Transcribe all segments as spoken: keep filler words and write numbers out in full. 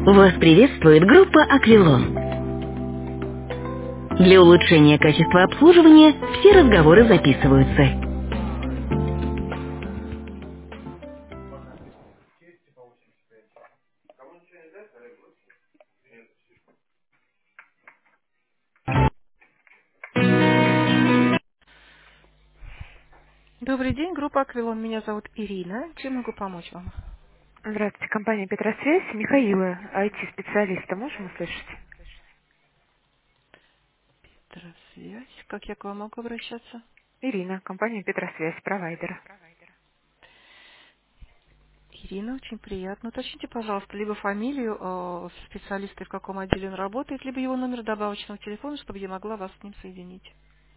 Вас приветствует группа «Аквилон». Для улучшения качества обслуживания все разговоры записываются. Добрый день, группа «Аквилон». Меня зовут Ирина. Чем могу помочь вам? Здравствуйте, компания Петросвязь. Михаила, ай ти-специалиста, можем услышать? Связь. Как я к вам могу обращаться? Ирина, компания Петросвязь, провайдер. Ирина, очень приятно. Уточните, пожалуйста, либо фамилию э, специалиста, в каком отделе он работает, либо его номер добавочного телефона, чтобы я могла вас с ним соединить.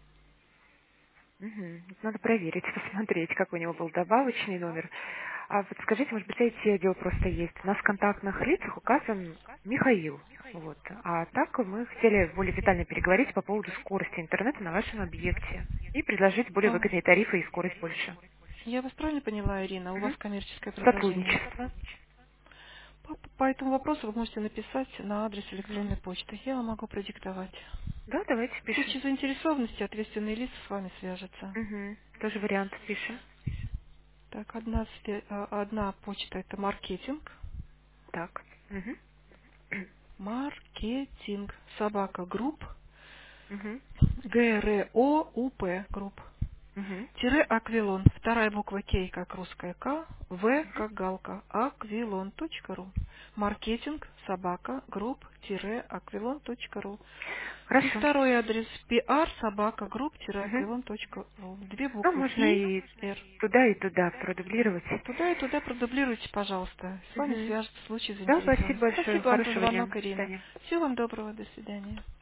Мгм. Надо проверить, посмотреть, какой у него был добавочный номер. А вот скажите, может быть, ай ти-отдел просто есть. У нас в контактных лицах указан Михаил. Вот. А так мы хотели более детально переговорить по поводу скорости интернета на вашем объекте и предложить более А, выгодные тарифы и скорость больше. я вас правильно поняла, Ирина? У вас Мгм. коммерческое предложение есть, Сотрудничество. да? По, по этому вопросу вы можете написать на адрес Мгм. электронной почты. Я вам могу продиктовать. Да, давайте В пишем. случае заинтересованности ответственные лица с вами свяжутся. Угу. Тоже вариант пишем. Так, одна, свя- а, одна почта это маркетинг. Так. Угу. Маркетинг. Собака групп. Угу. ГРОУП групп. Угу. Тире Аквилон. Вторая буква К как русская К. В как галка. Аквилон.ру. Маркетинг. Собака групп. Тире Аквилон.ру. И Хорошо. второй адрес пиар собака групп Угу. аквилон.ру. Две Ну, буквы можно Пи, и Р. туда, и туда продублировать. Туда и туда продублируйте, пожалуйста. С вами Угу. свяжется в случае Да, спасибо заинтересованности. большое. Спасибо вам за Хорошего дня. звонок, До Ирина. свидания. Всего вам доброго. До свидания.